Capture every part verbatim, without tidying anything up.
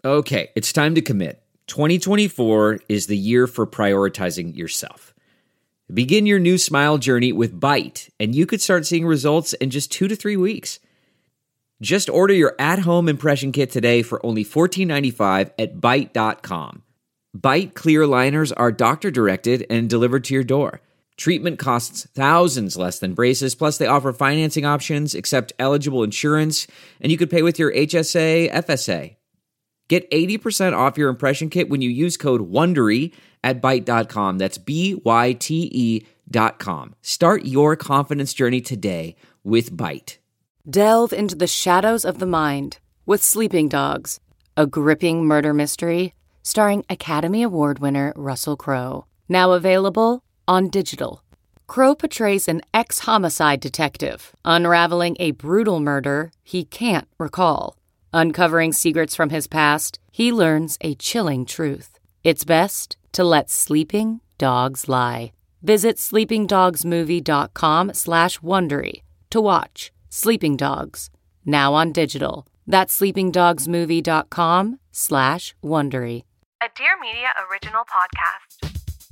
Okay, it's time to commit. twenty twenty-four is the year for prioritizing yourself. Begin your new smile journey with Byte, and you could start seeing results in just two to three weeks. Just order your at-home impression kit today for only fourteen ninety-five at byte dot com. Byte clear aligners are doctor-directed and delivered to your door. Treatment costs thousands less than braces, plus they offer financing options, accept eligible insurance, and you could pay with your H S A, F S A. Get eighty percent off your impression kit when you use code WONDERY at byte dot com. That's B Y T E dot com. Start your confidence journey today with Byte. Delve into the shadows of the mind with Sleeping Dogs, a gripping murder mystery starring Academy Award winner Russell Crowe. Now available on digital. Crowe portrays an ex-homicide detective unraveling a brutal murder he can't recall. Uncovering secrets from his past, he learns a chilling truth. It's best to let sleeping dogs lie. Visit sleepingdogsmovie.com slash Wondery to watch Sleeping Dogs, now on digital. That's sleepingdogsmovie.com slash Wondery. A Dear Media original podcast.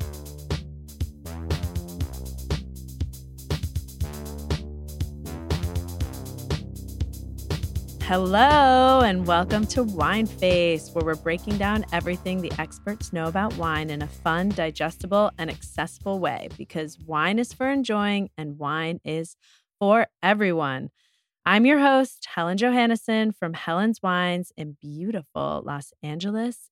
Hello, and welcome to Wine Face, where we're breaking down everything the experts know about wine in a fun, digestible, and accessible way, because wine is for enjoying and wine is for everyone. I'm your host, Helen Johannesson from Helen's Wines in beautiful Los Angeles,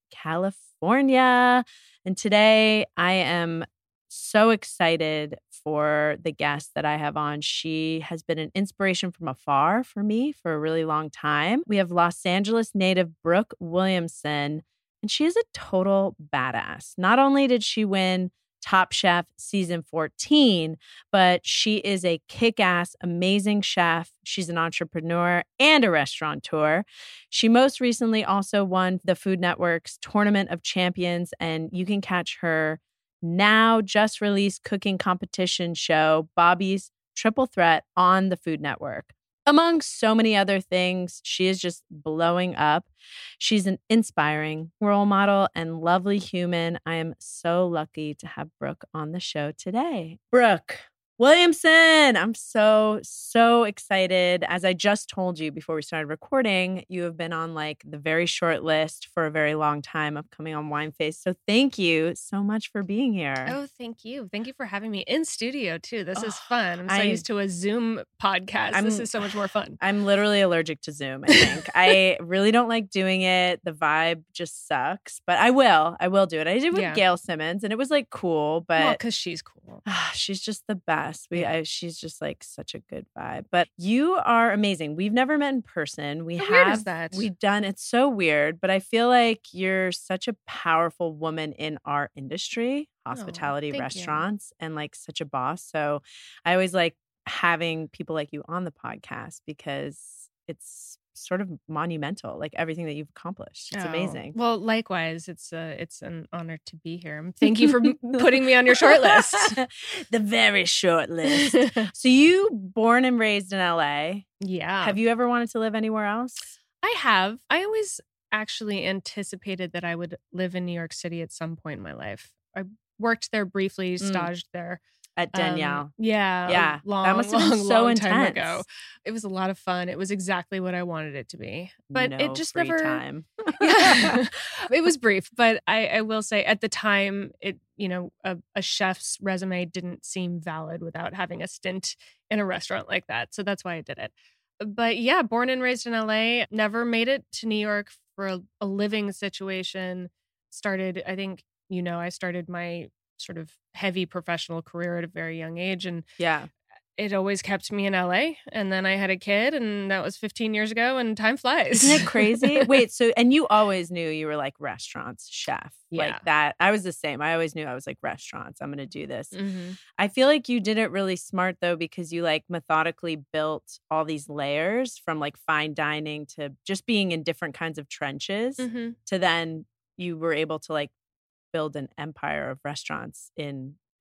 California. And today I am so excited for the guest that I have on. She has been an inspiration from afar for me for a really long time. We have Los Angeles native Brooke Williamson, and she is a total badass. Not only did she win Top Chef season fourteen, but she is a kick-ass, amazing chef. She's an entrepreneur and a restaurateur. She most recently also won the Food Network's Tournament of Champions, and you can catch her now just released cooking competition show, Bobby's Triple Threat, on the Food Network. Among so many other things, she is just blowing up. She's an inspiring role model and lovely human. I am so lucky to have Brooke on the show today. Brooke Williamson, I'm so, so excited. As I just told you before we started recording, you have been on like the very short list for a very long time of coming on Wine Face. So thank you so much for being here. Oh, thank you. Thank you for having me in studio too. This oh, is fun. I'm so I, used to a Zoom podcast. I'm, this is so much more fun. I'm literally allergic to Zoom, I think. I really don't like doing it. The vibe just sucks, but I will. I will do it. I did it with yeah. Gail Simmons and it was like cool, but well, because she's cool. She's just the best. We, I, she's just like such a good vibe. But you are amazing. We've never met in person. We How have. weird is that? We've done. It's so weird, but I feel like you're such a powerful woman in our industry, hospitality, oh, restaurants, you. And like such a boss. So I always like having people like you on the podcast because it's sort of monumental, like everything that you've accomplished. It's oh, amazing. Well, likewise, it's uh, it's an honor to be here. Thank you for putting me on your short list. The very short list. So you born and raised in L A. Yeah. Have you ever wanted to live anywhere else? I have. I always actually anticipated that I would live in New York City at some point in my life. I worked there briefly, staged mm. there. At Danielle. Um, yeah. Yeah. Long, that must have been long, so long intense. time ago. It was a lot of fun. It was exactly what I wanted it to be. But no it just free never time. Yeah. It was brief, but I, I will say at the time it, you know, a, a chef's resume didn't seem valid without having a stint in a restaurant like that. So that's why I did it. But yeah, born and raised in L A, never made it to New York for a, a living situation. Started, I think, you know, I started my sort of heavy professional career at a very young age. And yeah, it always kept me in L A. And then I had a kid and that was fifteen years ago and time flies. Isn't it crazy? Wait, so, and you always knew you were like restaurants, chef, yeah. like that. I was the same. I always knew I was like restaurants. I'm going to do this. Mm-hmm. I feel like you did it really smart though, because you like methodically built all these layers from like fine dining to just being in different kinds of trenches mm-hmm. to then you were able to like build an empire of restaurants in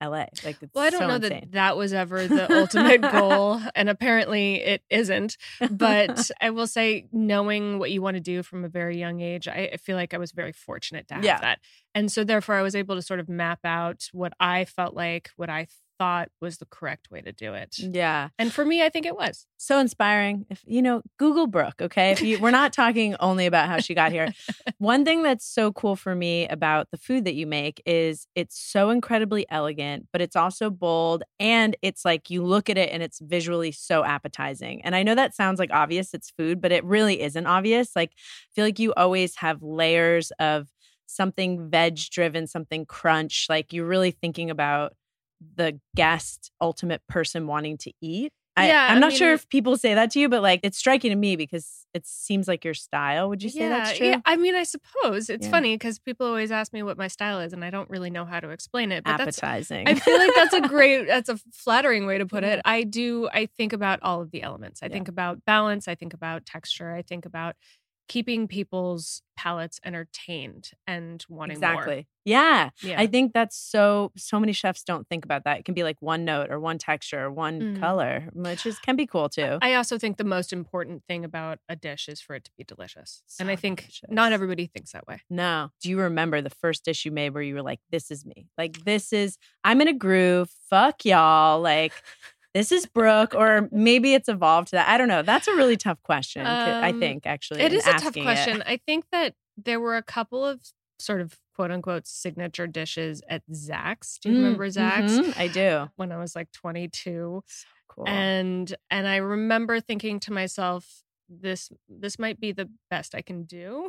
L A. Like, it's Well, I don't so know insane. that that was ever the ultimate goal, and apparently it isn't. But I will say, knowing what you want to do from a very young age, I, I feel like I was very fortunate to have Yeah. that. And so therefore, I was able to sort of map out what I felt like, what I thought was the correct way to do it. Yeah. And for me, I think it was. So inspiring. If you know, Google Brooke, okay? If you we're not talking only about how she got here. One thing that's so cool for me about the food that you make is it's so incredibly elegant, but it's also bold, and it's like you look at it and it's visually so appetizing. And I know that sounds like obvious, it's food, but it really isn't obvious. Like, I feel like you always have layers of something veg driven, something crunch. Like, you're really thinking about the guest, ultimate person wanting to eat. I, Yeah, I'm I not mean- sure if people say that to you, but like it's striking to me because it seems like your style. Would you say yeah, that's true? yeah. I mean, I suppose it's Yeah. funny because people always ask me what my style is, and I don't really know how to explain it. But that's Appetizing. I feel like that's a great, that's a flattering way to put it. I do, I think about all of the elements. I Yeah. think about balance. I think about texture. I think about keeping people's palates entertained and wanting exactly. more. Yeah. Yeah. I think that's so, so many chefs don't think about that. It can be like one note or one texture or one Mm. color, which is can be cool too. I also think the most important thing about a dish is for it to be delicious. and I So think delicious. not everybody thinks that way. No. Do you remember the first dish you made where you were like, this is me? Like, this is, I'm in a groove. Fuck y'all. Like, this is Brooke. Or maybe it's evolved to that. I don't know. That's a really tough question, I Um, think, actually. It in is a tough asking it. question. I think that there were a couple of sort of quote unquote signature dishes at Zach's. Do you Mm, remember Zach's? mhm, I do. When I was like twenty-two. Cool. And and I remember thinking to myself, this this might be the best I can do.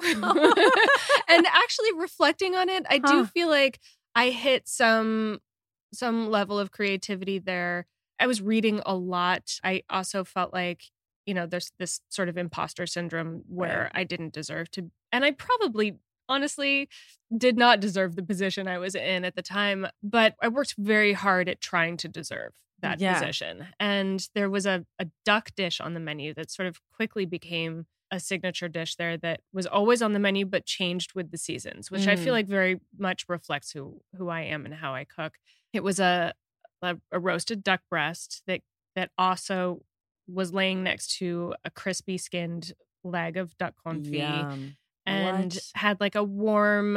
And actually reflecting on it, I do Huh. feel like I hit some some level of creativity there. I was reading a lot. I also felt like, you know, there's this sort of imposter syndrome where Right. I didn't deserve to, and I probably honestly did not deserve the position I was in at the time, but I worked very hard at trying to deserve that Yeah. position. And there was a, a duck dish on the menu that sort of quickly became a signature dish there that was always on the menu but changed with the seasons, which I feel Mm. like very much reflects who who I am and how I cook. It was a a, a roasted duck breast that that also was laying next to a crispy skinned leg of duck confit Yum. and What? had like a warm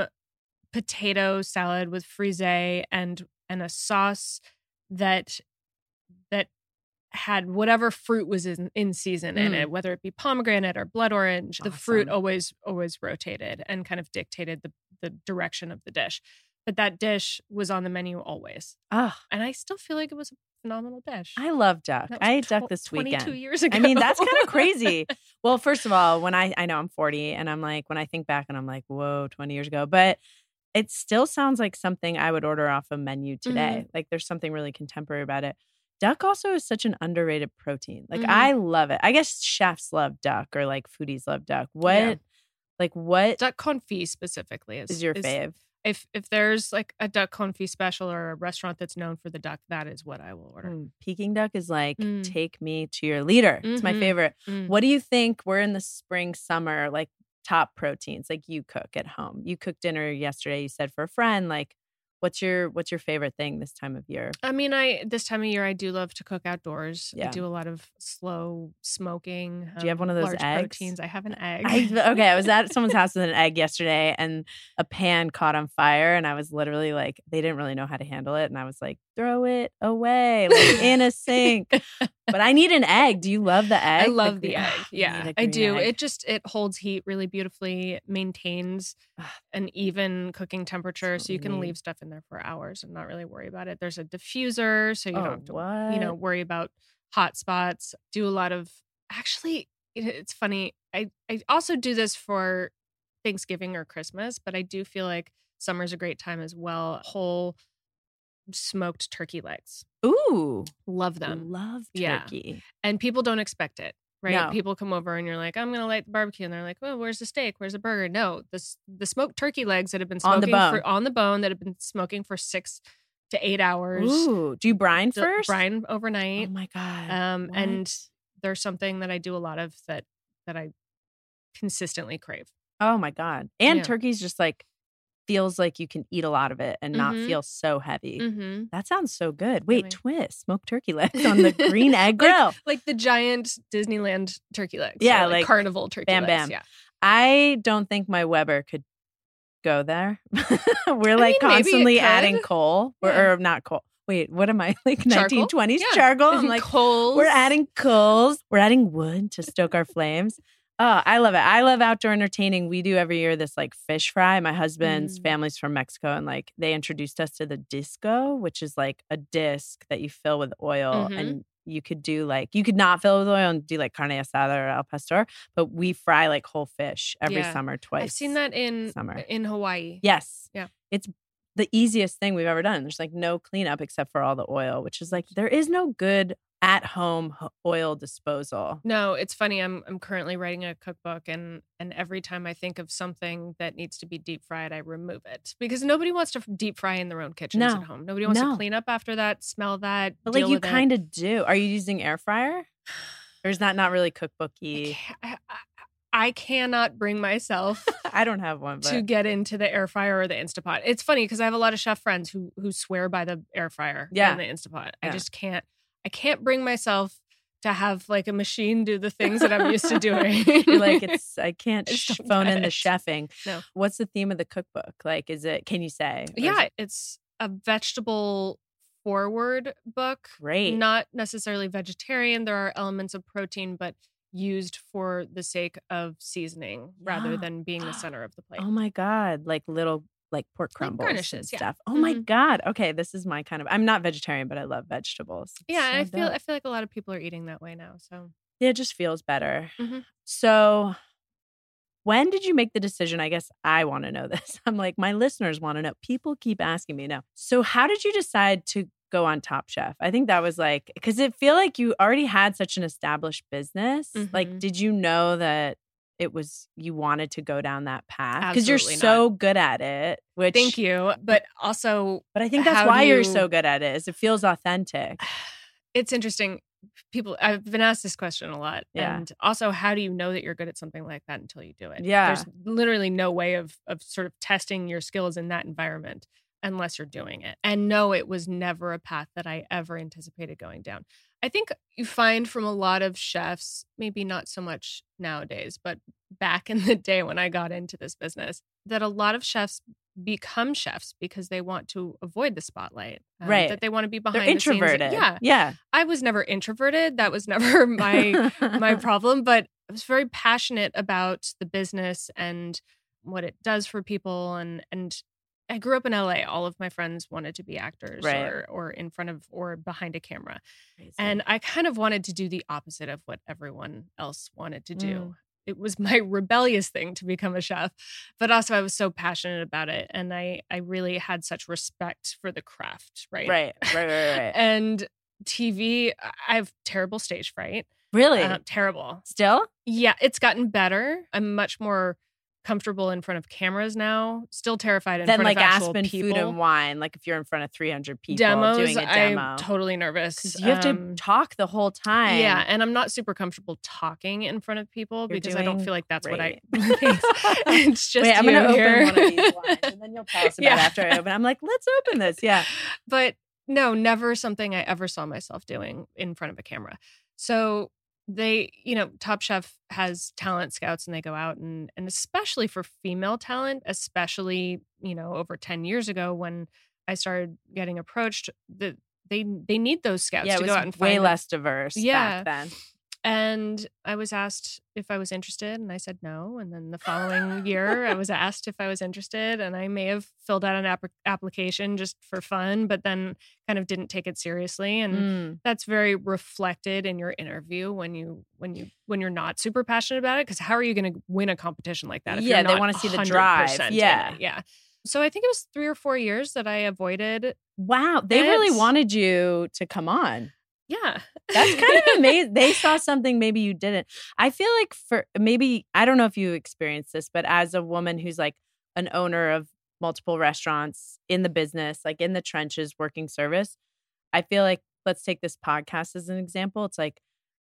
potato salad with frisee and and a sauce that that had whatever fruit was in, in season in Mm. it, whether it be pomegranate or blood orange. The fruit Awesome. always always rotated and kind of dictated the the direction of the dish. But that dish was on the menu always, Oh, and I still feel like it was a phenomenal dish. I love duck. That was I ate duck tw- this twenty-two weekend. years ago. I mean, that's kind of crazy. Well, first of all, when I I know I'm forty and I'm like, when I think back and I'm like, whoa, twenty years ago. But it still sounds like something I would order off a menu today. Mm-hmm. Like there's something really contemporary about it. Duck also is such an underrated protein. Like Mhm. I love it. I guess chefs love duck or like foodies love duck. What Yeah. like what Duck confit specifically is, is your fave? If if there's like a duck confit special or a restaurant that's known for the duck, that is what I will order. Mm, Peking duck is like, Mm. take me to your leader. It's my Mhm. favorite. Mm. What do you think? We're in the spring, summer, like top proteins, like you cook at home. You cooked dinner yesterday, you said for a friend. Like, what's your what's your favorite thing this time of year? I mean, I this time of year I do love to cook outdoors. Yeah. I do a lot of slow smoking. Do you have um, one of those large eggs? proteins? I have an egg. I, okay, I was at someone's house with an egg yesterday and a pan caught on fire. And I was literally like, they didn't really know how to handle it. And I was like, throw it away, like in a sink. But I need an egg. Do you love the egg? I love Like, the egg. I Yeah, need a I green do. egg. It just it holds heat really beautifully, maintains an even cooking temperature, That's what so you we can need. leave stuff in there for hours and not really worry about it. There's a diffuser, so you Oh, don't have to what? you know worry about hot spots. Do a lot of actually. it- It's funny. I I also do this for Thanksgiving or Christmas, but I do feel like summer's a great time as well. Whole smoked turkey legs, Ooh, love them. love Yeah. turkey. And people don't expect it, right? No. People come over and you're like, I'm gonna light the barbecue, and they're like, well, where's the steak? Where's the burger? No, the s- the smoked turkey legs that have been On the smoking bone. for on the bone that have been smoking for six to eight hours. Ooh, do you brine d- first? brine Oh overnight. my god. um, What? and there's something that I do a lot of that that I consistently crave. Oh my god. And Yeah. turkey's just like feels like you can eat a lot of it and not Mhm. feel so heavy. Mm-hmm. That sounds so good. Wait, Yummy. twist, smoked turkey legs on the green egg grill. Like, like the giant Disneyland turkey legs. Yeah, or like, carnival turkey bam, legs. bam. Yeah. I don't think my Weber could go there. We're like mean, maybe it constantly could. adding coal or, Yeah. or not coal. Wait, what am I like Charcoal? nineteen twenties Yeah. charcoal? I'm like, coals. we're adding coals. We're adding wood to stoke our flames. Oh, I love it. I love outdoor entertaining. We do every year this like fish fry. My husband's Mm. family's from Mexico, and like they introduced us to the disco, which is like a disc that you fill with oil, Mhm. and you could do like you could not fill with oil and do like carne asada or al pastor, but we fry like whole fish every Yeah. summer twice. I've seen that in summer. in Hawaii. Yes. Yeah. It's the easiest thing we've ever done. There's like no cleanup except for all the oil, which is like there is no good at-home h- oil disposal. No, it's funny. I'm I'm currently writing a cookbook, and and every time I think of something that needs to be deep fried, I remove it because nobody wants to f- deep fry in their own kitchens No. at home. Nobody wants No. to clean up after that, smell that. But deal like you with it. kind of do. Are you using air fryer? Or is that not really cookbooky? I, ca- I, I cannot bring myself I don't have one, but to get into the air fryer or the Instapot. It's funny because I have a lot of chef friends who who swear by the air fryer Yeah. and the Instapot. I Yeah. just can't. I can't bring myself to have like a machine do the things that I'm used to doing. you're like it's I can't I just sh- don't phone get in the it. chefing. No. What's the theme of the cookbook? Like is it can you say? Or is Yeah, it it's a vegetable forward book. great. Not necessarily vegetarian. There are elements of protein, but used for the sake of seasoning rather Yeah. than being the center of the plate. Oh my God. Like little like pork Like crumbles and garnishes, yeah. stuff. Oh my Mhm. God. Okay. This is my kind of I'm not vegetarian, but I love vegetables. It's Yeah, and I so feel dope. I feel like a lot of people are eating that way now. So Yeah, it just feels better. Mhm. So, when did you make the decision? I guess I want to know this. I'm like, my listeners want to know. People keep asking me now. So, how did you decide to go on Top Chef? I think that was like, because it feel like you already had such an established business. Like, Mhm. did you know that it was you wanted to go down that path? Because you're Absolutely so good at it. Which thank you. But also, But I think that's how why do you're you- so good at it. Is it feels authentic. it's interesting. People, I've been asked this question a lot. Yeah. And also, how do you know that you're good at something like that until you do it? Yeah. There's literally no way of of sort of testing your skills in that environment unless you're doing it. And no, it was never a path that I ever anticipated going down. I think you find from a lot of chefs, maybe not so much nowadays, but back in the day when I got into this business, that a lot of chefs become chefs because they want to avoid the spotlight. um, Right. That they want to be behind They're the scenes. introverted. Yeah. Yeah. I was never introverted. That was never my my problem, but I was very passionate about the business and what it does for people. And and I grew up in L A. All of my friends wanted to be actors Right. or or in front of or behind a camera. Crazy. And I kind of wanted to do the opposite of what everyone else wanted to do. Mm. It was my rebellious thing to become a chef, but also I was so passionate about it. And I, I really had such respect for the craft, right? right, right, right, right. And T V, I have terrible stage fright. Really? Uh, terrible. Still? Yeah, it's gotten better. I'm much more comfortable in front of cameras now. Still terrified in Then front like of actual Aspen people. Food and Wine, like if you're in front of three hundred people Demos, doing a demo. I'm totally nervous. 'Cause you have to Um, talk the whole time. Yeah, and I'm not super comfortable talking in front of people You're because I don't doing feel like that's what I. great. Thanks. It's just Wait, I'm you gonna here. open one of these wines and then you'll tell us about Yeah. it after I open. I'm like, let's open this. Yeah. But no, never something I ever saw myself doing in front of a camera. So they, you know, Top Chef has talent scouts and they go out and and especially for female talent, especially, you know, over ten years ago when I started getting approached, the they they need those scouts Yeah, it to was go out and way find them. less diverse Yeah. back then. And I was asked if I was interested, and I said no. And then the following year, I was asked if I was interested, and I may have filled out an app- application just for fun, but then kind of didn't take it seriously. And Mm. that's very reflected in your interview when you when you when you're not super passionate about it. Because how are you going to win a competition like that? If Yeah, you're they not wanna see the one hundred drive. percent in Yeah. it? Yeah. So I think it was three or four years that I avoided. Wow. They really It's- wanted you to come on. Yeah, That's kind of amazing. They saw something maybe you didn't. I feel like for maybe, I don't know if you experienced this, but as a woman who's like an owner of multiple restaurants in the business, like in the trenches working service, I feel like, let's take this podcast as an example. It's like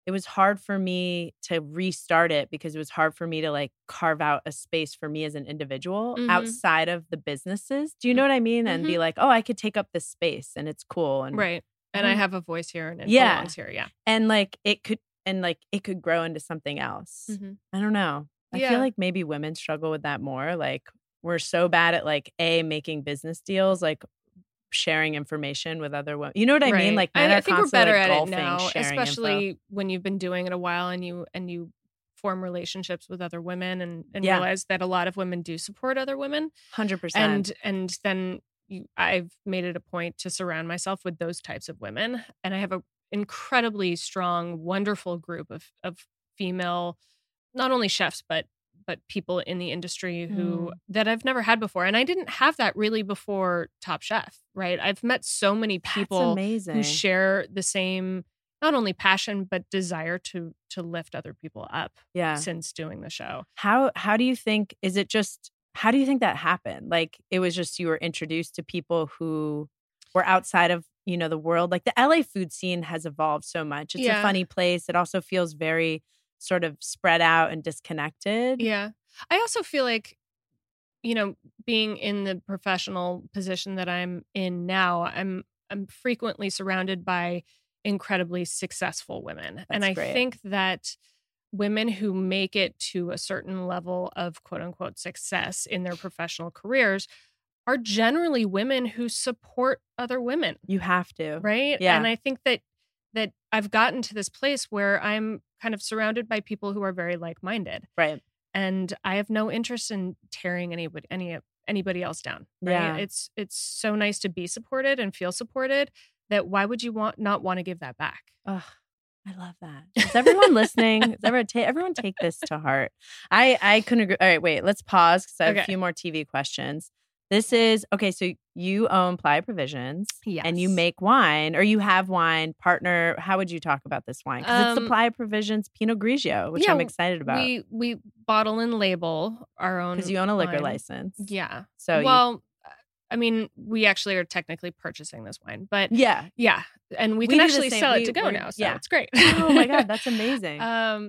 it was hard for me to restart it because it was hard for me to like carve out a space for me as an individual Mhm. outside of the businesses. Do you know what I mean? And be Mhm. like, oh, I could take up this space and it's cool. And Right. And I I don't- have a voice here and it Yeah. belongs here. Yeah. and like it could and like it could grow into something else. Mhm. I don't know. I Yeah. feel like maybe women struggle with that more. Like we're so bad at like a making business deals, like sharing information with other women. You know what I mean? Right. Like men I, are I think we're constantly, better like, at it golfing, now, sharing info. especially when you've been doing it a while and you and you form relationships with other women and, and Yeah. realize that a lot of women do support other women. one hundred percent. And and then you, I've made it a point to surround myself with those types of women. And I have a incredibly strong, wonderful group of of female, not only chefs, but but people in the industry who Mm. that I've never had before. And I didn't have that really before Top Chef, right? I've met so many That's people amazing. who share the same not only passion but desire to to lift other people up yeah. since doing the show. How how do you think, is it just, how do you think that happened? Like it was just you were introduced to people who were outside of, you know, the world. Like the L A food scene has evolved so much. It's Yeah. a funny place. It also feels very sort of spread out and disconnected. Yeah. I also feel like, you know, being in the professional position that I'm in now, I'm I'm frequently surrounded by incredibly successful women. and That's I great. think that women who make it to a certain level of quote unquote success in their professional careers are generally women who support other women. You have to. Right. Yeah. And I think that that I've gotten to this place where I'm kind of surrounded by people who are very like-minded. Right. And I have no interest in tearing anybody any anybody else down. Right? Yeah. It's it's so nice to be supported and feel supported that why would you want not want to give that back? Ugh, I love that. Is everyone listening? Is everyone, ta- everyone take this to heart? I, I couldn't agree. All right, wait, let's pause because I have Okay. a few more T V questions. This is, okay, so you own Playa Provisions and you Yes. make wine, or you have wine, partner. How would you talk about this wine? Because it's the Um, Playa Provisions Pinot Grigio, which yeah, I'm excited about We we bottle and label our own because you own a liquor wine. license. Yeah. So you, well, I mean, we actually are technically purchasing this wine, but yeah. yeah, and we We can do the actually same. sell We- it to go we're- now, so yeah. it's great. Oh my God, that's amazing. Um,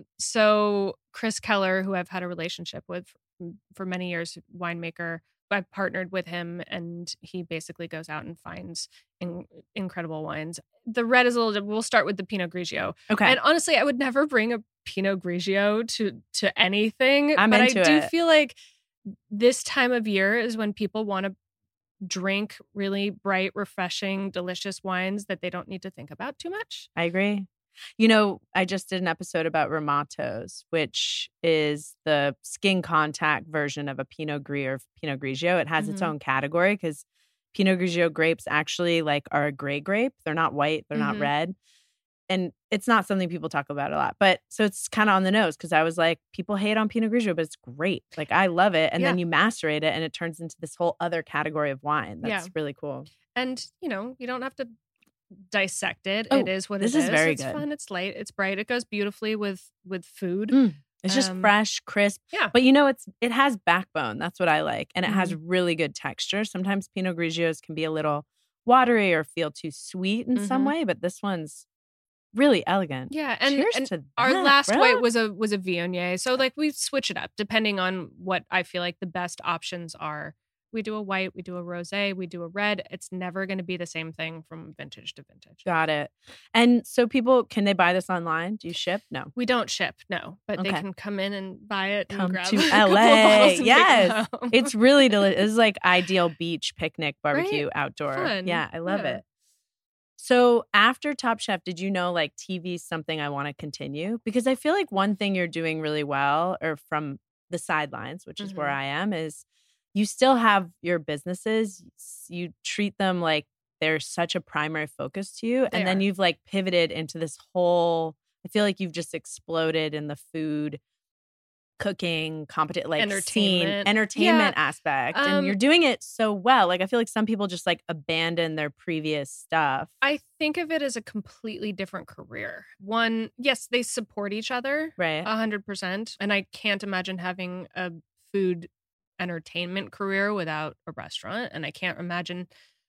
so Chris Keller, who I've had a relationship with for, for many years, winemaker, I've partnered with him, and he basically goes out and finds in, incredible wines. The red is a little. We'll start with the Pinot Grigio, Okay. and honestly, I would never bring a Pinot Grigio to to anything, I'm but into I do it. feel like this time of year is when people want to drink really bright, refreshing, delicious wines that they don't need to think about too much. I agree. You know, I just did an episode about Ramatos, which is the skin contact version of a Pinot Gris or Pinot Grigio. It has its Mhm. own category because Pinot Grigio grapes actually like are a gray grape. They're not white. They're not Mhm. red. And it's not something people talk about a lot. But so it's kind of on the nose because I was like, people hate on Pinot Grigio, but it's great. Like I love it. And then Yeah. you macerate it and it turns into this whole other category of wine. That's Yeah. really cool. And, you know, you don't have to dissect it. Oh, it is what this it is is. very it's good. fun. It's light. It's bright. It goes beautifully with with food. Mm. It's just Um, fresh, crisp. yeah. But you know, it's it has backbone. That's what I like. And it has Mm-hmm. really good texture. Sometimes Pinot Grigios can be a little watery or feel too sweet in some Mhm. way, but this one's really elegant. Yeah, and, Cheers and to our that, last bro. white was a was a Viognier. So like we switch it up depending on what I feel like the best options are. We do a white, we do a rosé, we do a red. It's never going to be the same thing from vintage to vintage. Got it. And so people, can they buy this online? Do you ship? No. We don't ship, no, but they Okay. can come in and buy it and Come grab to a couple of L A. bottles and take it Yes. home. It's really delicious. It's like ideal beach picnic barbecue outdoor. Fun. Yeah, I love Yeah. it. So after Top Chef, did you know like T V is something I want to continue? Because I feel like one thing you're doing really well, or from the sidelines, which is where Mhm. I am, is you still have your businesses. You treat them like they're such a primary focus to you. They And then are. you've like pivoted into this whole, I feel like you've just exploded in the food, cooking, competent, like scene, Entertainment. entertainment Yeah. aspect. Um, and you're doing it so well. Like I feel like some people just like abandon their previous stuff. I think of it as a completely different career. One, yes, they support each other. Right. A hundred percent. And I can't imagine having a food entertainment career without a restaurant. And I can't imagine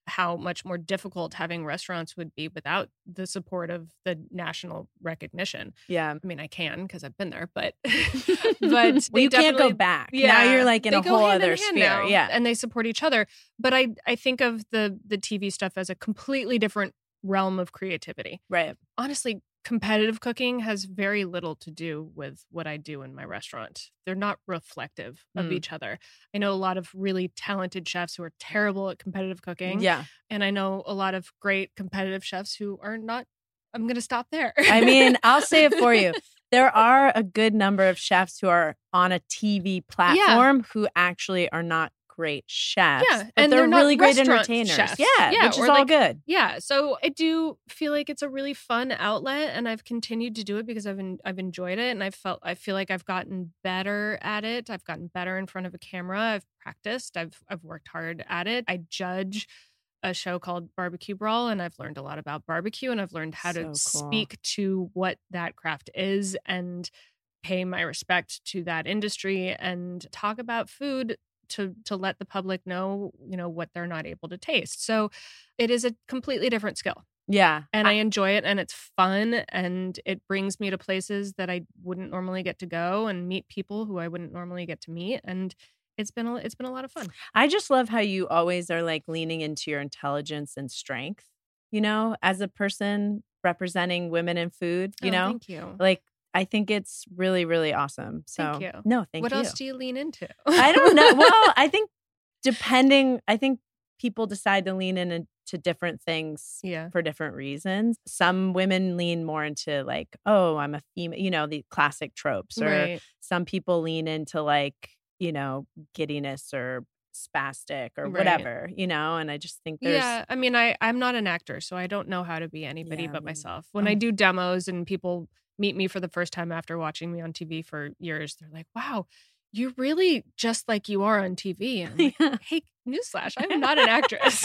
how much more difficult having restaurants would be without the support of the national recognition. Yeah. I mean, I can because I've been there, but but well, you can't go definitely- back. Yeah, Now you're like in they a go whole hand in other hand sphere. now, Yeah. and they support each other. But I I think of the the T V stuff as a completely different realm of creativity. Right. Honestly, competitive cooking has very little to do with what I do in my restaurant. They're not reflective of Mm. each other. I know a lot of really talented chefs who are terrible at competitive cooking. Yeah. And I know a lot of great competitive chefs who are not. I'm going to stop there. I mean, I'll say it for you. There are a good number of chefs who are on a T V platform who actually are not great chefs. Yeah, but and they're, they're not really great restaurant entertainers. chefs. Yeah, Yeah, which is or all like- good. Yeah, so I do feel like it's a really fun outlet, and I've continued to do it because I've en- I've enjoyed it, and I felt I feel like I've gotten better at it. I've gotten better in front of a camera. I've practiced. I've I've worked hard at it. I judge a show called Barbecue Brawl, and I've learned a lot about barbecue, and I've learned how to So cool. speak to what that craft is and pay my respect to that industry and talk about food to to let the public know, you know, what they're not able to taste. So it is a completely different skill. Yeah. And I enjoy it, and it's fun, and it brings me to places that I wouldn't normally get to go and meet people who I wouldn't normally get to meet. And it's been a, it's been a lot of fun. I just love how you always are like leaning into your intelligence and strength, you know, as a person representing women in food, you Oh, know, thank you. like I think it's really, really awesome. So Thank you. no, thank what you. else do you lean into? I don't know. Well, I think depending, I think people decide to lean in into different things yeah. for different reasons. Some women lean more into like, oh, I'm a female, you know, the classic tropes, or Right. some people lean into like, you know, giddiness or spastic or Right. whatever, you know, and I just think there's, Yeah, I mean, I I'm not an actor, so I don't know how to be anybody Yeah, but me- myself. When I oh. do demos and people meet me for the first time after watching me on T V for years, they're like, "Wow, you're really just like you are on T V." And I'm like, "Hey, newsflash, I'm not an actress.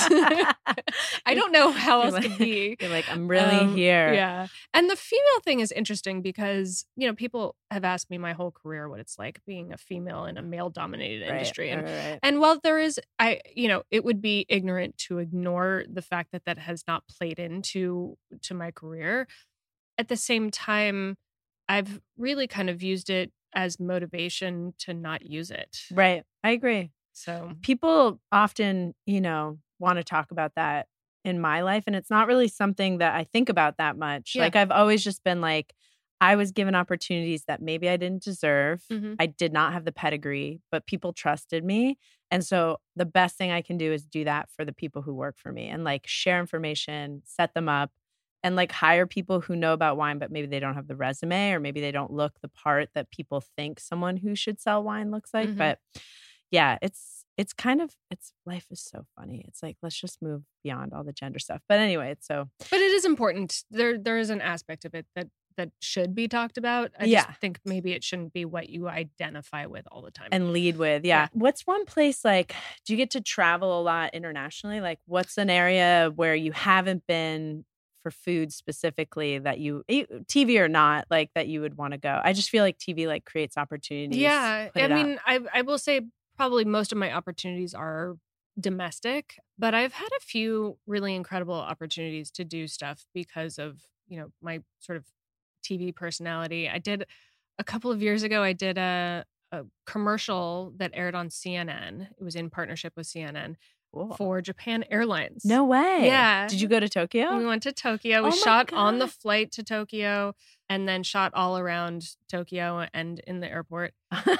I don't know how You're else like- to be." you're like, I'm really Um, here. Yeah. And the female thing is interesting because, you know, people have asked me my whole career what it's like being a female in a male dominated Right, industry. And right, right. and while there is, I, you know, it would be ignorant to ignore the fact that that has not played into to my career. At the same time, I've really kind of used it as motivation to not use it. Right. I agree. So People often, you know, want to talk about that in my life. And it's not really something that I think about that much. Yeah. Like I've always just been like, I was given opportunities that maybe I didn't deserve. Mhm. I did not have the pedigree, but people trusted me. And so the best thing I can do is do that for the people who work for me and like share information, set them up, and like hire people who know about wine, but maybe they don't have the resume or maybe they don't look the part that people think someone who should sell wine looks like. Mhm. But yeah, it's it's kind of it's life is so funny. It's like let's just move beyond all the gender stuff. But anyway, it's so but it is important. There there is an aspect of it that that should be talked about. I Yeah. just think maybe it shouldn't be what you identify with all the time. and lead with. Yeah. Yeah. What's one place like do you get to travel a lot internationally? Like what's an area where you haven't been for food specifically that you T V or not, like that you would want to go? I just feel like T V like creates opportunities. Yeah, Put I it out. mean, I I will say probably most of my opportunities are domestic, but I've had a few really incredible opportunities to do stuff because of, you know, my sort of T V personality. I did a couple of years ago, I did a, a commercial that aired on C N N. It was in partnership with C N N Cool. for Japan Airlines. No way. Yeah. Did you go to Tokyo? We went to Tokyo. We Oh my shot on the God. flight to Tokyo and then shot all around Tokyo and in the airport.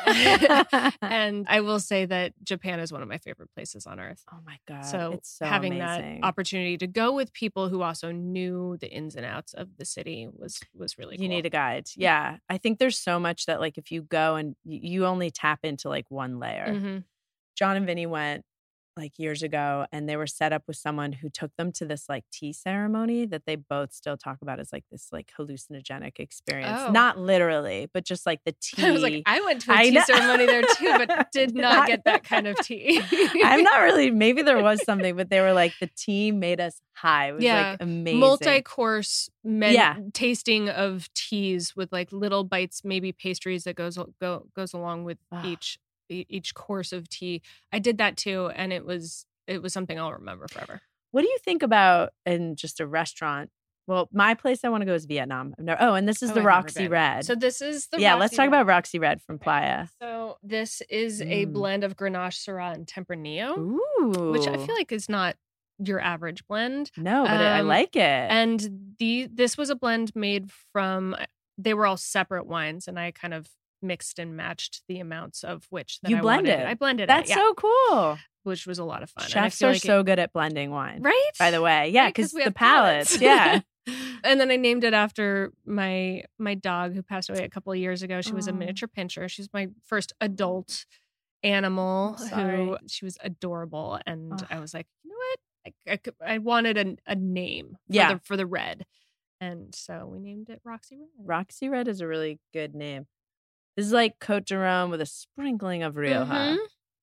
And I will say that Japan is one of my favorite places on earth. Oh my God. So, it's so having amazing. that opportunity to go with people who also knew the ins and outs of the city was was really cool. You need a guide. Yeah. I think there's so much that like if you go and y- you only tap into like one layer. Mhm. John and Vinny went like years ago and they were set up with someone who took them to this like tea ceremony that they both still talk about as like this like hallucinogenic experience. Oh. Not literally, but just like the tea. I was like, I went to a I tea know. ceremony there too, but did not Not- get that kind of tea. I'm not really, maybe there was something, but they were like, the tea made us high. It was Yeah. like amazing. multi-course men- Yeah. tasting of teas with like little bites, maybe pastries that goes go goes along with Ah. each e- each course of tea. I did that too, and it was it was something I'll remember forever. What do you think about in just a restaurant? Well, my place I want to go is Vietnam. I've never, oh, and this is Oh, the I've never Roxy been. Red. So this is the yeah, Roxy let's talk Red. about Roxy Red from Okay. Playa. So this is a Mm. blend of Grenache, Syrah, and Tempranillo, Ooh. which I feel like is not your average blend. No, but I Um, like it. And the this was a blend made from, they were all separate wines, and I kind of mixed and matched the amounts of which that You I blended. wanted. I blended That's it, yeah, so cool. which was a lot of fun. And I Chefs feel are like it- so good at blending wine. right? By the way. Yeah, Right, 'cause because we the have palates. palates. Yeah. And then I named it after my my dog who passed away a couple of years ago. She was a Aw. miniature pinscher. She's my first adult animal I'm sorry. who she was adorable. And Ugh. I was like, you know what? I, I, could- I wanted a, a name for, Yeah. the, for the red. And so we named it Roxy Red. Roxy Red is a really good name. This is like Côte du Rhône with a sprinkling of Rioja. Mhm.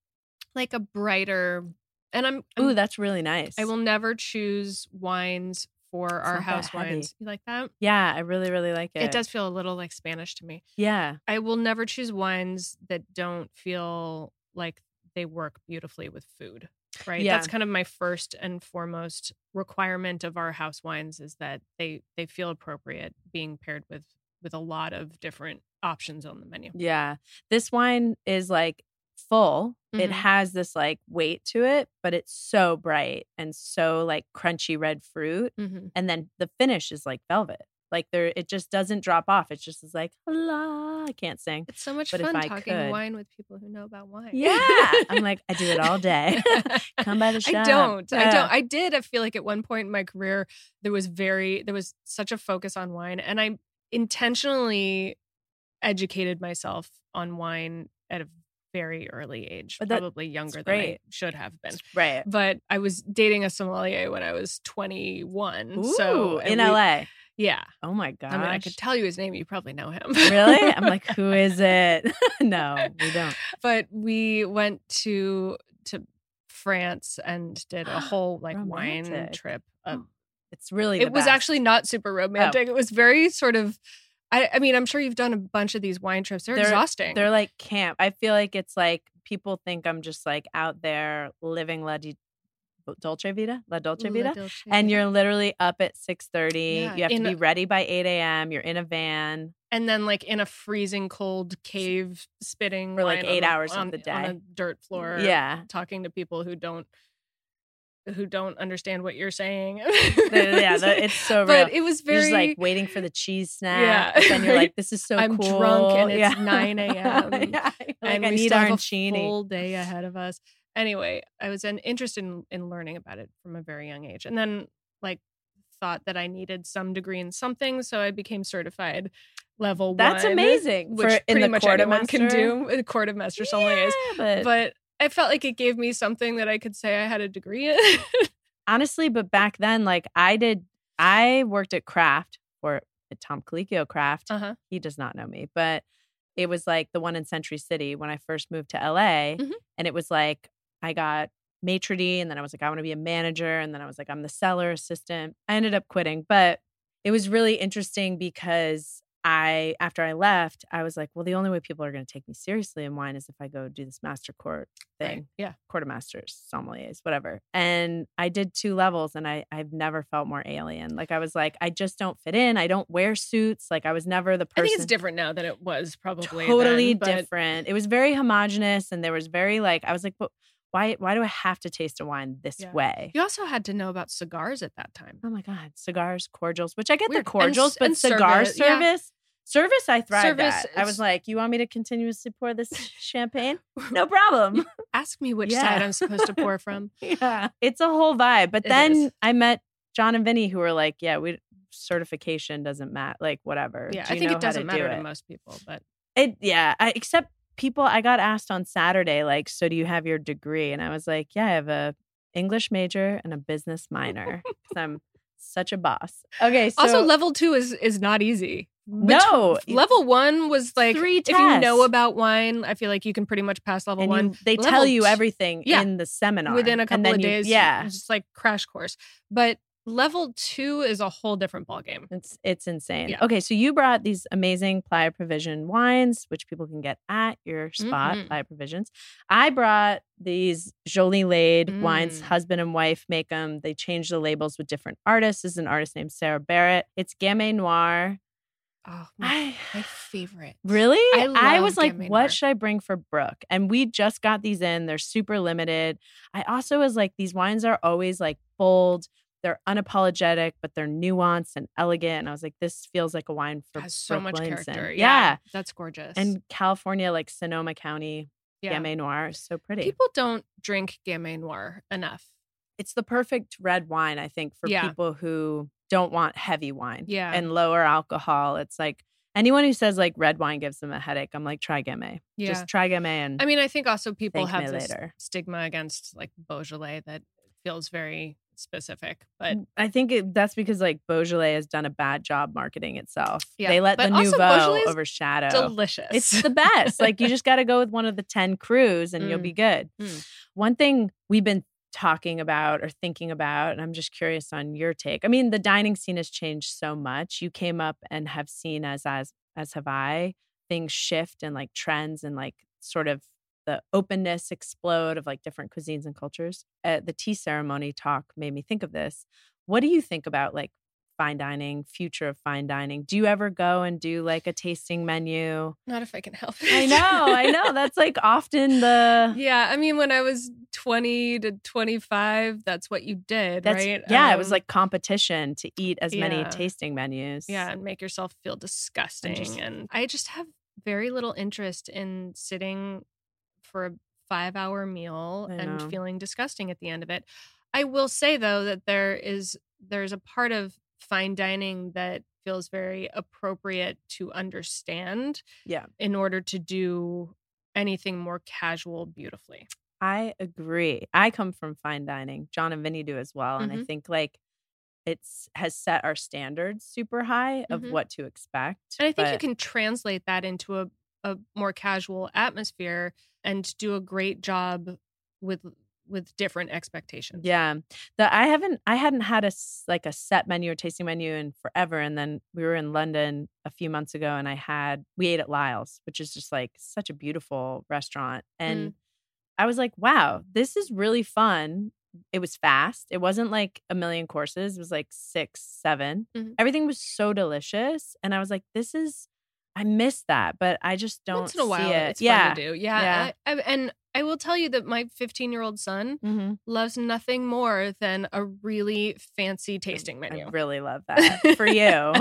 Like a brighter, and I'm, I'm Ooh, that's really nice. I will never choose wines for our not that house heavy. wines. You like that? Yeah, I really, really like it. It does feel a little like Spanish to me. Yeah. I will never choose wines that don't feel like they work beautifully with food. Right. Yeah. That's kind of my first and foremost requirement of our house wines is that they they feel appropriate being paired with with a lot of different options on the menu. Yeah. This wine is like full. It Mhm. has this like weight to it, but it's so bright and so like crunchy red fruit. Mm-hmm. And then the finish is like velvet. Like there, it just doesn't drop off. It's just is like, la. I can't sing. It's so much But if fun I talking could- wine with people who know about wine. Yeah. I'm like, I do it all day. Come by the I shop. don't. I Yeah. don't. I did. I feel like at one point in my career, there was very, there was such a focus on wine. And I intentionally educated myself on wine at a very early age, But that- probably younger it's than I great. should have been. Right. But I was dating a sommelier when I was twenty-one. so Ooh, and in we- L A. Yeah. Oh my gosh. I mean, I could tell you his name. You probably know him. Really? I'm like, who is it? No, we don't. But we went to to France and did a whole like wine Romantic. trip. Of, It's really the it was best. actually not super romantic. It was very sort of. I, I mean, I'm sure you've done a bunch of these wine trips. They're, They're- exhausting. They're like camp. I feel like it's like people think I'm just like out there living la di- dolce vita, la dolce Ooh, vita, La Dolce and Vita. you're literally up at six thirty. Yeah, You have to in be a- ready by eight a.m. You're in a van. and then like in a freezing cold cave, spitting For, like, wine eight on the- hours of on, the on a day. dirt floor. Yeah. talking to people who don't who don't understand what you're saying. yeah, the- it's so real. But it was You're very just like waiting for the cheese snack. Yeah, But then you're right. like, this is so I'm cool. drunk and it's Yeah. nine a.m. Yeah. Like, and I we need still have a arancini. full day ahead of us. Anyway, I was an, interested in, in learning about it from a very young age, and then like thought that I needed some degree in something, so I became certified level That's one. amazing. which For- in pretty the much Court of anyone can Master? do. The Court of Master sommeliers, Yeah, but, but I felt like it gave me something that I could say I had a degree in. honestly, but back then, like I did, I worked at Kraft or at Tom Colicchio Kraft. uh-huh. He does not know me, but it was like the one in Century City when I first moved to L A. Mhm. And it was like, I got maitre d', and then I was like, I want to be a manager. And then I was like, I'm the cellar assistant. I ended up quitting, but it was really interesting because I, after I left, I was like, well, the only way people are going to take me seriously in wine is if I go do this master court thing. Right. Yeah. Court of Masters, sommeliers, whatever. And I did two levels and I, I've never felt more alien. Like I was like, I just don't fit in. I don't wear suits. Like I was never the person. I think it's different now than it was probably Totally then, but different. It was very homogenous and there was very like, I was like, but why, why do I have to taste a wine this Yeah. way? You also had to know about cigars at that time. Oh my God. Cigars, cordials, which I get Weird. the And cordials, s- but and cigar service, yeah. service, service I thrived Service at. I was is- like, you want me to continuously pour this champagne? No problem. Ask me which Yeah. side I'm supposed to pour from. Yeah. It's a whole vibe. But It then is. I met John and Vinny who were like, yeah, we certification doesn't matter. Like whatever. Yeah, Do I you think know it how doesn't to matter do to it? most people, but It yeah, I, except people. I got asked on Saturday, like, so do you have your degree? And I was like, yeah, I have a English major and a business minor because I'm such a boss. Okay, so also level two is is not easy. No. Bet- level one was like Three if you know tests. about wine, I feel like you can pretty much pass level and one you, they Level tell you two- everything yeah. in the seminar within a And couple then of you- days. Yeah, it's just like crash course. But Level two is a whole different ballgame. It's it's insane. Yeah. Okay, so you brought these amazing Playa Provision wines, which people can get at your spot, Mhm. Playa Provisions. I brought these Jolie Lade Mm. wines. Husband and wife make them. They change the labels with different artists. This is an artist named Sarah Barrett. It's Gamay Noir. Oh, my, I my favorite. Really? I was love like, Gamay what Noir. should I bring for Brooke? And we just got these in. They're super limited. I also was like, these wines are always like bold. They're unapologetic, but they're nuanced and elegant. And I was like, this feels like a wine for Has so Brooke much Williamson. character. Yeah. That's gorgeous. And California, like Sonoma County, yeah. Gamay Noir is so pretty. People don't drink Gamay Noir enough. It's the perfect red wine, I think, for Yeah. people who don't want heavy wine Yeah. and lower alcohol. It's like anyone who says like red wine gives them a headache, I'm like, try Gamay. Yeah. Just try Gamay. And I mean, I think also people Thank have me this later. stigma against like Beaujolais that feels very specific, but I think it, that's because like Beaujolais has done a bad job marketing itself. Yeah, They let but the also Nouveau Beaujolais is overshadow. delicious. It's the best. Like you just got to go with one of the ten crews and you'll Mm. be good. Mm. One thing we've been talking about or thinking about, and I'm just curious on your take. I mean, the dining scene has changed so much. You came up and have seen as as as have I things shift and like trends and like sort of the openness explode of like different cuisines and cultures. Uh, the tea ceremony talk made me think of this. What do you think about like fine dining, future of fine dining? Do you ever go and do like a tasting menu? Not if I can help I it. know, I know. That's like often the Yeah, I mean, when I was twenty to twenty-five, that's what you did, that's right? yeah. It was Um, like competition to eat as many yeah. tasting menus. yeah, and make yourself feel disgusting. just- And I just have very little interest in sitting for a five hour meal I and know. feeling disgusting at the end of it. I will say though that there is there's a part of fine dining that feels very appropriate to understand Yeah. in order to do anything more casual beautifully. I agree. I come from fine dining. John and Vinny do as well. And I Mhm. think like it's has set our standards super high of Mhm. what to expect. And I think you but- can translate that into a, a more casual atmosphere and do a great job with with different expectations. Yeah. The I haven't I hadn't had a s- like a set menu or tasting menu in forever. And then we were in London a few months ago and I had we ate at Lyle's, which is just like such a beautiful restaurant. And I was like, wow, this is really fun. It was fast. It wasn't like a million courses. It was like six, seven. Mhm. Everything was so delicious. And I was like, this is I miss that, but I just don't Once in a while, see it. it's yeah. fun to do. Yeah. Yeah. I, I, and I will tell you that my fifteen-year-old son Mm-hmm. loves nothing more than a really fancy tasting menu. I really love that for you.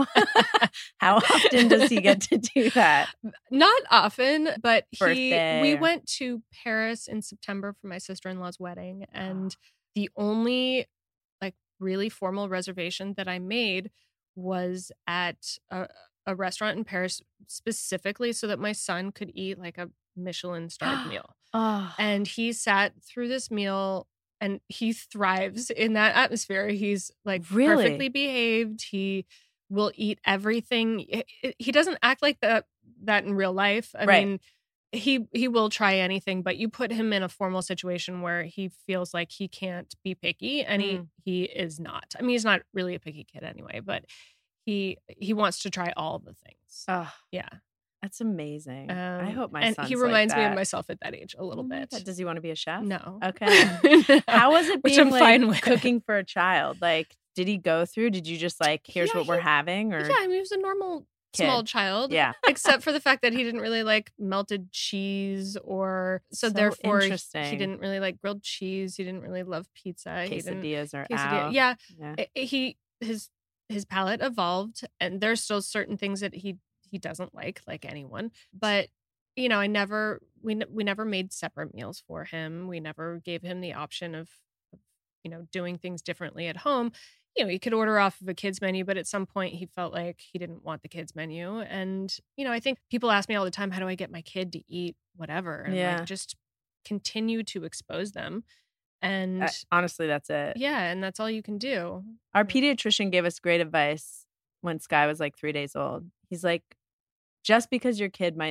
How often does he get to do that? Not often, but he Birthday we or- went to Paris in September for my sister-in-law's wedding, and the only like really formal reservation that I made was at a, a restaurant in Paris specifically so that my son could eat like a Michelin starred meal. Oh, And he sat through this meal and he thrives in that atmosphere. He's like Really? perfectly behaved. He will eat everything. He- He doesn't act like that that in real life. I Right. mean, he he will try anything, but you put him in a formal situation where he feels like he can't be picky, and Mm. he he is not. I mean, he's not really a picky kid anyway, but he he wants to try all the things. oh, Yeah. that's amazing. I Um, hope my and son's he like reminds me of that. myself at that age a little Oh my bit. God. Does he want to be a chef? No. Okay. How was it Which being I'm like fine with. cooking for a child? Like, did he go through? Did you just like, here's Yeah, what we're he- having? Or Yeah, I mean, he was a normal Kid. small child. yeah, Except for the fact that he didn't really like melted cheese or so, So therefore he- he interesting. didn't really like grilled cheese. He didn't really love pizza. He didn't quesadillas are quesadilla. out. Yeah. Yeah. I- I- he his his palate evolved and there's still certain things that he he doesn't like like anyone. But you know, I never we n- we never made separate meals for him. We never gave him the option of, of you know, doing things differently at home. You know, he could order off of a kid's menu, but at some point he felt like he didn't want the kid's menu. And, you know, I think people ask me all the time, how do I get my kid to eat whatever? And Yeah. like, just continue to expose them. And Uh, honestly, that's it. yeah, and that's all you can do. Our pediatrician gave us great advice when Sky was like three days old. He's like, just because your kid might not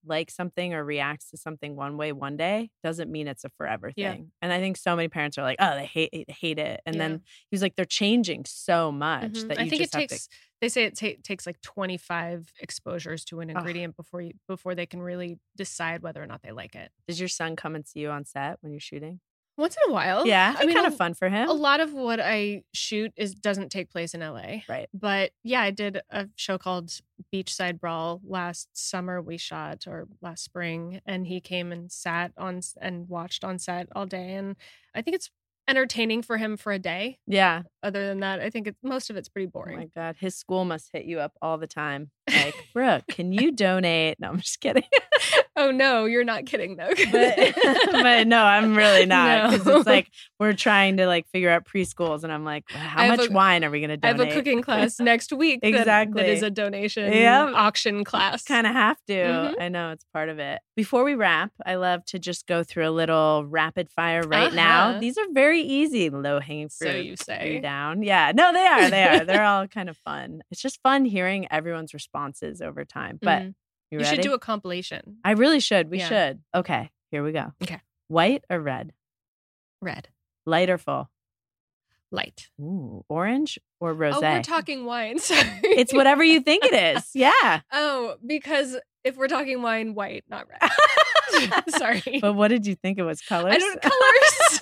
likes something or reacts to something one way one day doesn't mean it's a forever Yeah. thing. And I think so many parents are like, oh, they hate they hate it. And Yeah. then he was like, they're changing so much Mhm. that you I think just it have takes. to. They say it ta- takes like twenty-five exposures to an Ugh. ingredient before you before they can really decide whether or not they like it. Does your son come and see you on set when you're shooting? Once in a while, Yeah, I mean, kind a- of fun for him. A lot of what I shoot is doesn't take place in L A. Right. But yeah, I did a show called Beachside Brawl last summer. We shot or last spring, and he came and sat on s- and watched on set all day. And I think it's entertaining for him for a day. Yeah. Other than that, I think it, most of it's pretty Oh my boring. God. His school must hit you up all the time. Like, Brooke, can you donate? No, I'm just kidding. Oh no, you're not kidding though. but, but no, I'm really not. Because No. it's like we're trying to like figure out preschools, and I'm like, how I have much a- wine are we going to I have donate? a cooking class next week. that- Exactly. That is a donation Yep. auction class. Kind of have to. Mhm. I know it's part of it. Before we wrap, I love to just go through a little rapid fire right now. Uh-huh. These are very easy, low hanging fruit. So you Three say. down. Yeah, no, they are. They are. They're all kind of fun. It's just fun hearing everyone's responses over time. But Mhm. you, You ready? should do a compilation. I really should. We Yeah. should. Okay, here we go. Okay. White or red? Red. Light or full? Light. Ooh, orange or rosé? Oh, we're talking wine. Sorry. It's whatever you think it is. Yeah. Oh, because if we're talking wine, white, not red. Sorry. But what did you think it was? Colors? I don't colors.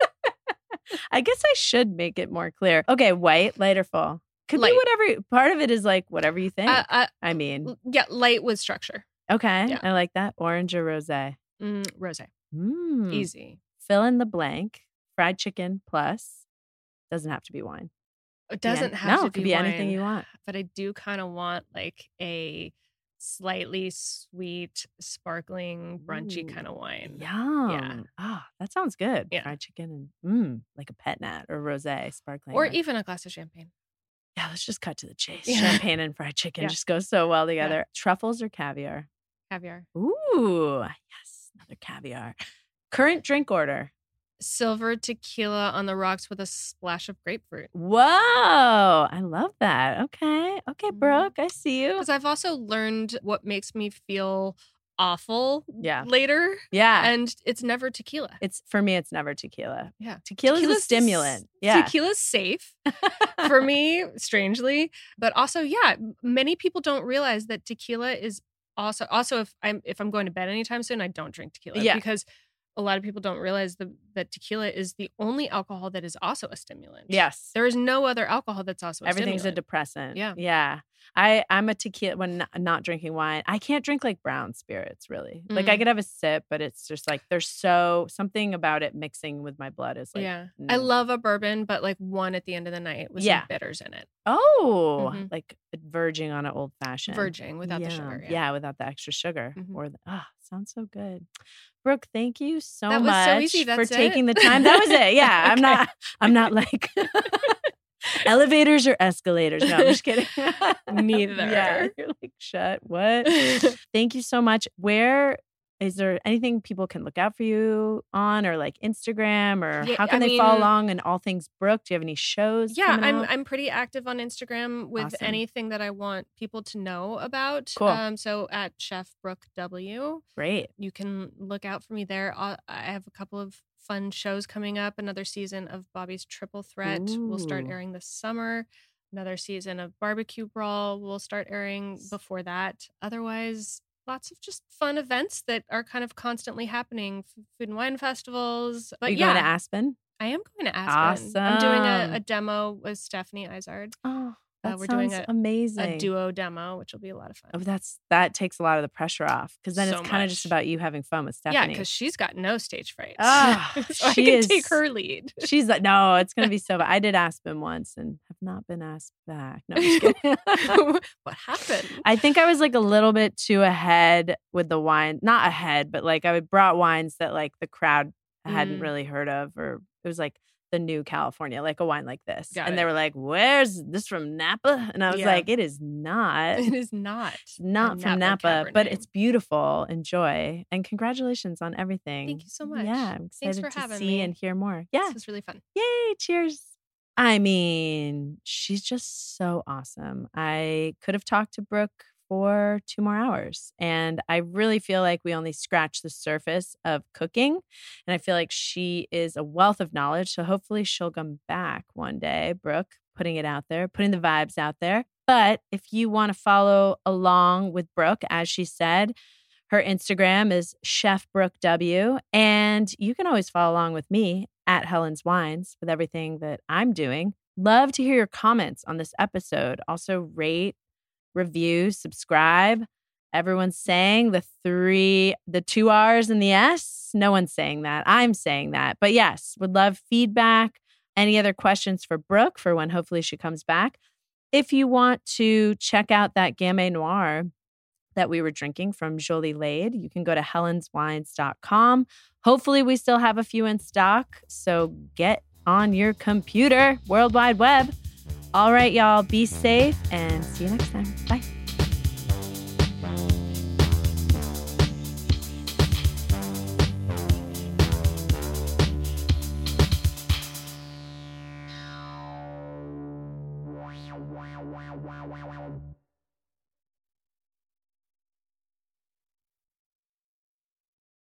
I guess I should make it more clear. Okay, white, light or full? Could Light. be whatever. Part of it is like whatever you think. uh, uh, I mean, l- yeah, light with structure. okay. yeah. I like that. Orange or rosé? Mm, rosé. Mm. Easy. Fill in the blank. Fried chicken plus. Doesn't have to be wine. It doesn't Yeah. have no, to it could be, be anything wine, you want. But I do kind of want like a slightly sweet, sparkling, brunchy Ooh. kind of wine. Yum. Ah, that sounds good. Yeah. Fried chicken and mm, like a pet nat or rosé sparkling. Or even a glass of champagne. yeah, let's just cut to the chase. Yeah. Champagne and fried chicken Yeah. just go so well together. Truffles or caviar? Caviar. Ooh, yes, another caviar. Current drink order. Silver tequila on the rocks with a splash of grapefruit. Whoa, I love that. Okay, okay, Mhm. Brooke, I see you. Because I've also learned what makes me feel awful Yeah. later. Yeah, And it's never tequila. it's for me. It's never tequila. Yeah. Tequila's, a Tequila's s- stimulant. Yeah, Tequila's safe for me, strangely. But also, yeah, m- many people don't realize that tequila is also also if I'm if I'm going to bed anytime soon, I don't drink tequila. Yeah. Because a lot of people don't realize the, that tequila is the only alcohol that is also a stimulant. Yes. There is no other alcohol that's also a Everything's a stimulant. depressant. Yeah. Yeah. I, I'm a tequila when not, not drinking wine. I can't drink like brown spirits, really. Like I Mm. could have a sip, but it's just like there's so something about it mixing with my blood is like, yeah. I mm. love a bourbon, but like one at the end of the night with Yeah. some bitters in it. Oh, Mhm. like verging on an old fashioned. Virgin without yeah. the sugar. Yeah. without the extra sugar. Mhm. Or the, oh, sounds so good. Brooke, thank you so That was so much easy. for That's it? taking the time. That was it. Yeah. I'm Okay. not I'm not like elevators or escalators. No, I'm just kidding. Neither. Yeah. You're like, shut. What? Thank you so much. Where is there anything people can look out for you on, or like Instagram, or Yeah, how can I they follow mean- along in all things Brooke? Do you have any shows? Yeah, coming I'm out? I'm pretty active on Instagram with Awesome. anything that I want people to know about. Cool. Um, so at Chef Brooke W, Great. you can look out for me there. I'll, I have a couple of fun shows coming up. Another season of Bobby's Triple Threat will start Ooh. airing this summer. Another season of Barbecue Brawl will start airing before that. Otherwise, lots of just fun events that are kind of constantly happening. F- Food and wine festivals. But Are you yeah, going to Aspen? I am going to Aspen. I'm doing Awesome. a, a demo with Stephanie Izard. Oh, Uh, that we're sounds doing a- amazing. A duo demo, which will be a lot of fun. Oh, that's that takes a lot of the pressure off, because then So it's kind of just much. about you having fun with Yeah, Stephanie. because she's got no stage fright. Ah, so I she can is- take her lead. She's like, no, it's gonna be so bad. I did Aspen once and have not been asked back. No, I'm just kidding. What happened? I think I was like a little bit too ahead with the wine. Not ahead, but like I brought wines that like the crowd hadn't Mm. really heard of, or it was like the new California, like a wine like this. Got and it. they were like, where's this from Napa? And I was Yeah. like, it is not. It is not. It's not a from Napa, but Cabernet. it's beautiful. Enjoy. And congratulations on everything. Thank you so much. Yeah, I'm Thanks excited for to having see me. and hear more. Yeah. This was really fun. Yay, cheers. I mean, she's just so awesome. I could have talked to Brooke for two more hours. And I really feel like we only scratched the surface of cooking. And I feel like she is a wealth of knowledge. So hopefully she'll come back one day. Brooke, putting it out there, putting the vibes out there. But if you want to follow along with Brooke, as she said, her Instagram is Chef Brooke W. And you can always follow along with me at Helen's Wines with everything that I'm doing. Love to hear your comments on this episode. Also rate, review, subscribe. Everyone's saying the three, the two R's and the S. No one's saying that. I'm saying that. But yes, would love feedback. Any other questions for Brooke for when hopefully she comes back? If you want to check out that Gamay Noir that we were drinking from Jolie Lade, you can go to helens wines dot com. Hopefully we still have a few in stock. So get on your computer, World Wide Web. All right, y'all, be safe and see you next time. Bye. Wow, wow, wow, wow, wow.